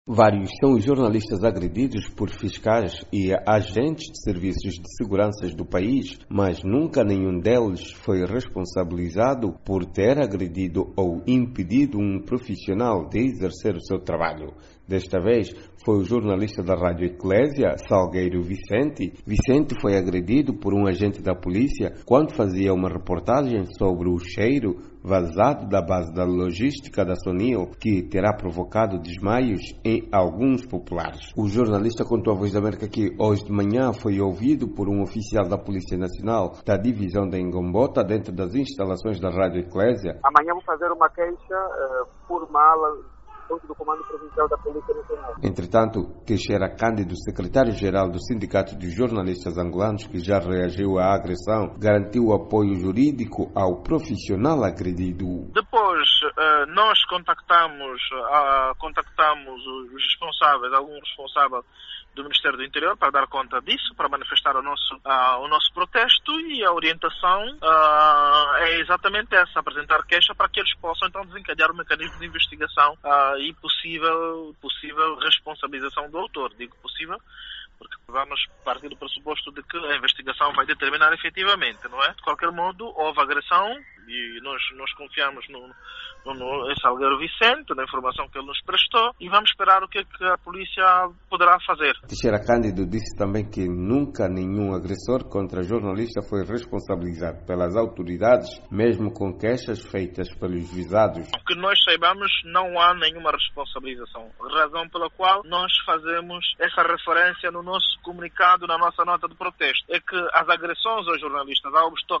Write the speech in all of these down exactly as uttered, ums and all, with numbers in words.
Vários são os jornalistas agredidos por fiscais e agentes de serviços de segurança do país, mas nunca nenhum deles foi responsabilizado por ter agredido ou impedido um profissional de exercer o seu trabalho. Desta vez foi o jornalista da Rádio Eclésia, Salgueiro Vicente. Vicente foi agredido por um agente da polícia quando fazia uma reportagem sobre o cheiro vazado da base da logística da Sonil, que terá provocado desmaios em alguns populares. O jornalista contou à Voz da América que hoje de manhã foi ouvido por um oficial da Polícia Nacional da divisão da Ingombota dentro das instalações da Rádio Eclésia. Amanhã vou fazer uma queixa uh, formal do Comando Provincial da Polícia Nacional. Entretanto, Queixeira Cândido, secretário-geral do Sindicato dos Jornalistas Angolanos, que já reagiu à agressão, garantiu o apoio jurídico ao profissional agredido. Depois, nós contactamos, contactamos os responsáveis, algum responsável do Ministério do Interior para dar conta disso, para manifestar o nosso, uh, o nosso protesto, e a orientação uh, é exatamente essa, apresentar queixa para que eles possam então desencadear o mecanismo de investigação uh, e possível, possível responsabilização do autor. Digo possível porque vamos partir do pressuposto de que a investigação vai determinar efetivamente, não é? De qualquer modo, houve agressão e nós, nós confiamos no, no, no em Salgueiro Vicente, na informação que ele nos prestou, e vamos esperar o que, é que a polícia poderá fazer. Teixeira Cândido disse também que nunca nenhum agressor contra jornalista foi responsabilizado pelas autoridades, mesmo com queixas feitas pelos visados. Que nós saibamos, não há nenhuma responsabilização, razão pela qual nós fazemos essa referência no nosso comunicado, na nossa nota de protesto, é que as agressões aos jornalistas,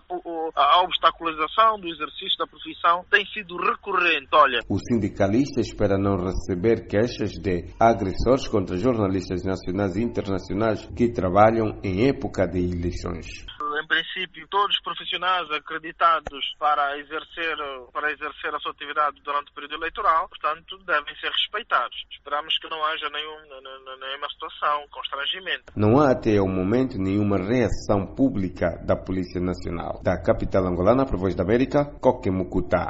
a obstaculização do exercício da profissão tem sido recorrente. Olha, o sindicalista espera não receber queixas de agressores contra jornalistas nacionais e internacionais que trabalham em época de eleições. Em princípio, todos os profissionais acreditados para exercer, para exercer a sua atividade durante o período eleitoral, portanto, devem ser respeitados. Esperamos que não haja nenhum, nenhuma situação, constrangimento. Não há até o momento nenhuma reação pública da Polícia Nacional. Da capital angolana, para a Voz da América, Coque Mucuta.